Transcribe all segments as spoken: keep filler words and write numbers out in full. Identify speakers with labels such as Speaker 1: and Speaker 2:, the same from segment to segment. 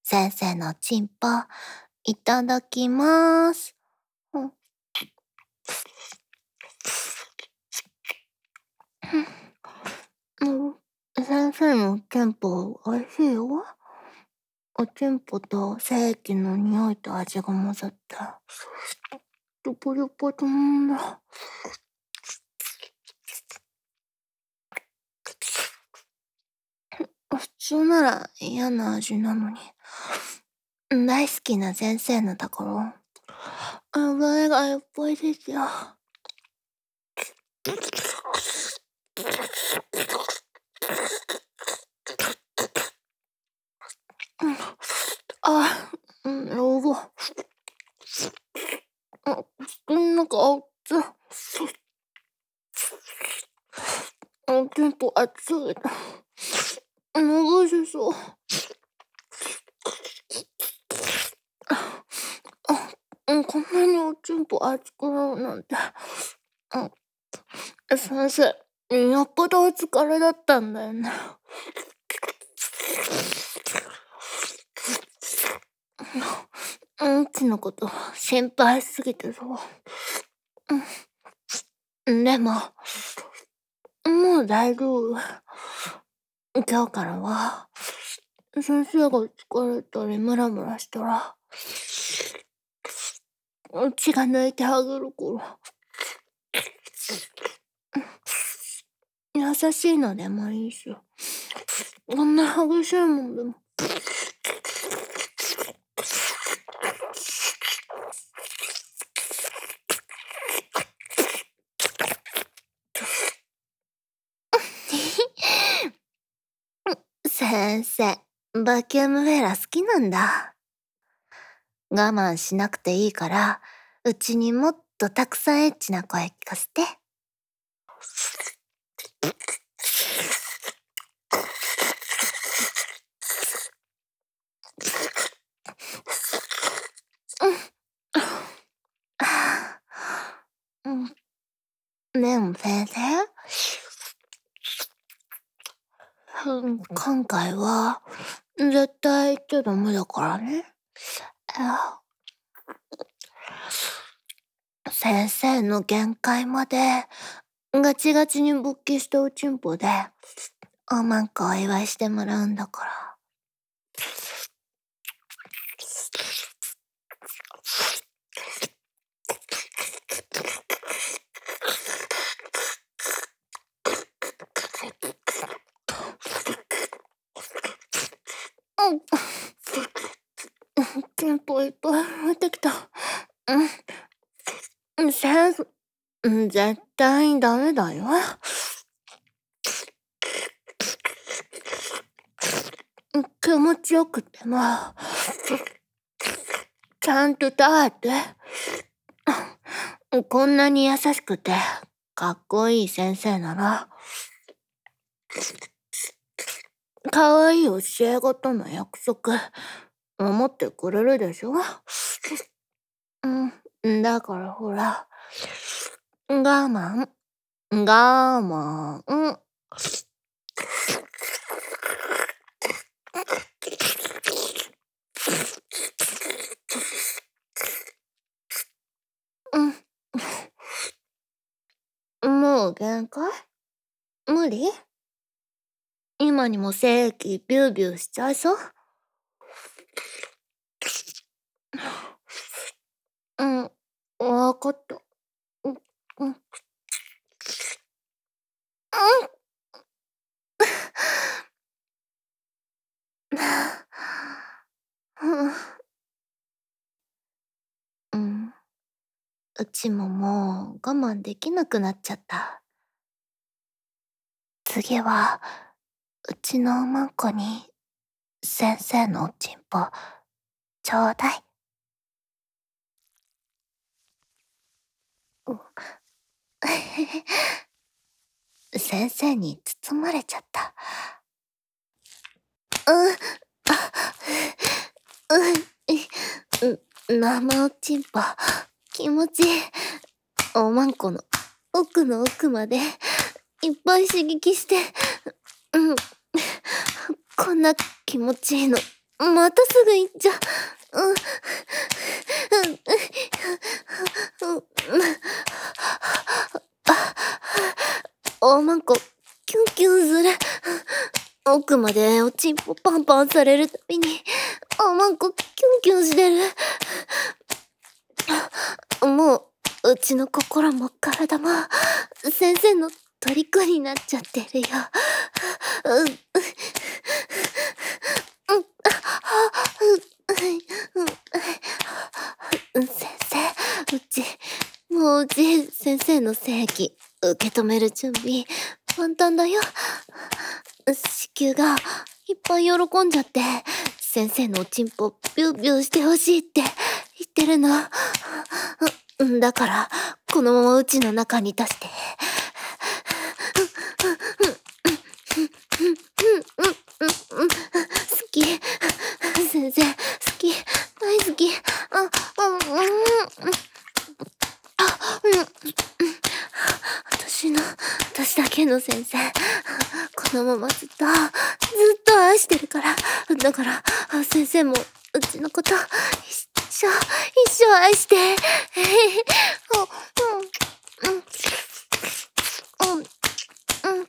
Speaker 1: 先生のチンポ、いただきまーす。うん。うん、先生のチンポ、おいしいよ。おチンポと精液の匂いと味が混ざった。ルポルポとんだ。普通なら嫌な味なのに。大好きな先生のところ。油がいっぱいですよ。あ、うん、やば。あ、口の中熱い。あ、テンポ熱すぎた。流しそう。あ、うん、こんなにおちんぽ熱くなるなんて。うん、先生、よっぽどお疲れだったんだよね。うんちのこと心配しすぎてさ。うん、でも、もう大丈夫。今日からは、先生が疲れたりムラムラしたら、うちが抜いてあげるから。優しいのでもいいし。こんな激しいもんでも。先生、バキュームフェラ好きなんだ。我慢しなくていいから、うちにもっとたくさんエッチな声聞かせて。うん。でも先生、うん、今回は絶対言っちゃダメだからね。先生の限界までガチガチに勃起したおちんぽでおまんこお祝いしてもらうんだから。うん。ちんぽいっぱい入ってきた。うん。先生、絶対ダメだよ。気持ちよくても、ちゃんと耐えて。こんなに優しくて、かっこいい先生なら、かわいい教え子との約束、守ってくれるでしょ？うん、だからほら、我慢、我慢。うん。もう限界？無理？今にも精液ビュービューしちゃいそう？うん、わかった。うん、うん。うん。うちももう我慢できなくなっちゃった。次は、うちのおまんこに、先生のおちんぽ、ちょうだい。先生に包まれちゃった。うん、あ、うん、生おちんぽ、気持ちいい。おまんこの奥の奥まで、いっぱい刺激して、うん、こんな気持ちいいの、 またすぐ行っちゃう。うん。うん。うん。おまんこ、キュンキュンする。奥までおちんぽパンパンされるたびに、おまんこ、キュンキュンしてる。もう、うちの心も体も、先生の虜になっちゃってるよ。う、う、うん、うん、先生、うち、もううち、先生の正義、受け止める準備、万端だよ。子宮が、いっぱい喜んじゃって、先生のおちんぽ、ビュービューしてほしいって言ってるの。だから、このままうちの中に出して。好き。先生、好き。大好き。あ、うん、うん。あ、うん。私の、私だけの先生。このままずっと、ずっと愛してるから。だから、先生も、うちのこと、一生、一生愛して。うん、うん、うん、うん、うん。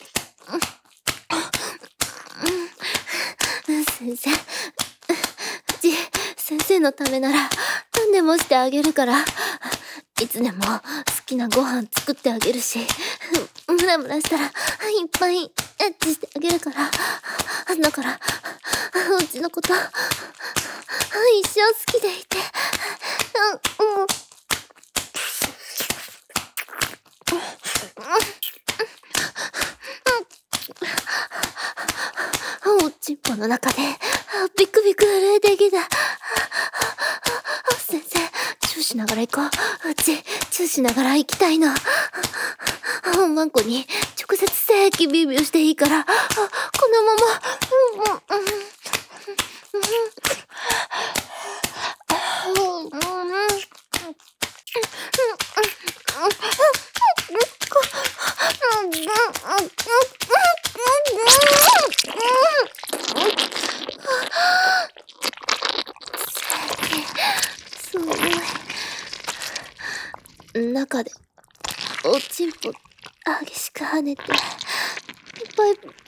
Speaker 1: 先生、うち、先生のためなら何でもしてあげるから、いつでも好きなご飯作ってあげるし、ムラムラしたらいっぱいエッチしてあげるから、だから、うちのこと、一生好きでいて、うん、うん。おちんぽの中でビクビク震えてきた。先生、チューしながら行こう。うち、チューしながら行きたいの。ワンコに直接精液ビュービューしていいから、このまま、うんうんうんすごい。中で、おちんぽ、激しく跳ねて、いっぱい、プルル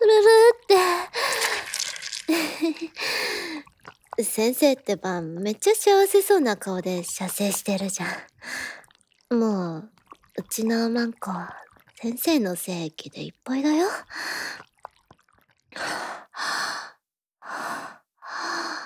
Speaker 1: って。先生ってば、めっちゃ幸せそうな顔で射精してるじゃん。もう、うちのマンコ、先生の精液でいっぱいだよ。